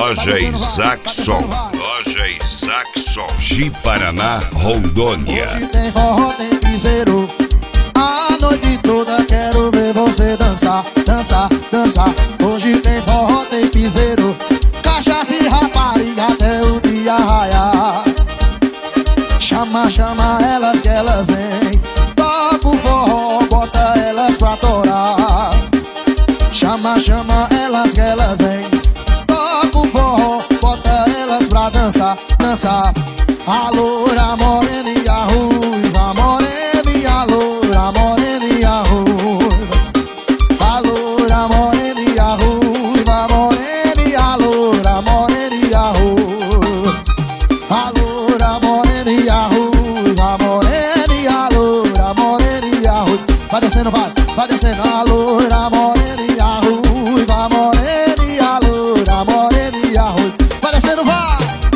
Loja Isaacson. Loja Isaacson. Ji-Paraná, Rondônia. Hoje tem forró, tem piseiro. A noite toda quero ver você dançar, dançar, dançar. Hoje tem forró, tem piseiro. Cachaça e rapariga até o dia raiar. Chama, chama elas que elas vêm. Toca o forró, bota elas pra torar. Chama, chama elas que elas vêm. Toca o forró, bota elas pra dançar, dançar. A loura morena e a ruiva, morena e a loura, morena e a ruiva. A loura morena e a ruiva, morena e a loura, morena e a ruiva. A loura morena e a ruiva, morena e a loura, morena e a ruiva. Vai descendo, vai descendo. A loura morena e a ruiva, morena e a loura, morena e a ruiva. Vai descendo, vai.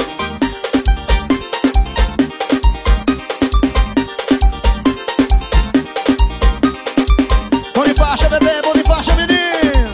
Bonifácio, bebê, Bonifácio, menino.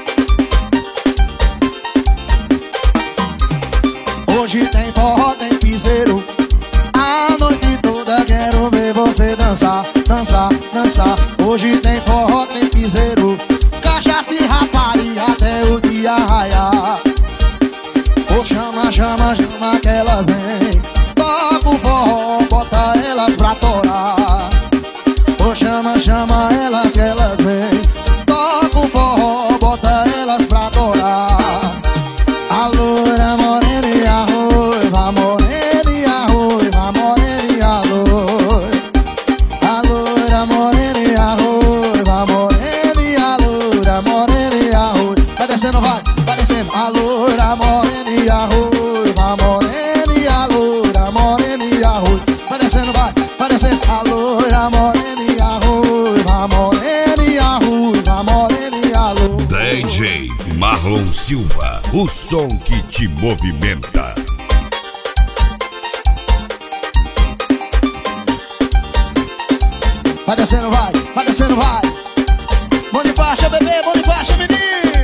Hoje tem forró, tem piseiro. A noite toda quero ver você dançar, dançar, dançar. Hoje tem forró, tem piseiro. Cachaça e rapariga até o dia raiar. Oh, chama, chama, chama que elas vêm. Toca o forró, bota elas pra torar. Oh, chama, chama elas que elas vêm. Toca o forró, bota elas pra torar. A loura morena e a ruiva, morena e a ruiva, morena e a loira. A loura morena e a ruiva, morena e a loura, morena e a ruiva. Vai descendo, vai descendo. A loura morena e a ruiva, morena e a loura, morena e a ruiva. Vai descendo, vai descendo. A loura morena e a ruiva, morena e a ruiva, morena e a loira. DJ Marlon Silva, o som que te movimenta. Vai descendo, vai descendo, vai. Bonifácio, bebê, Bonifácio, menino.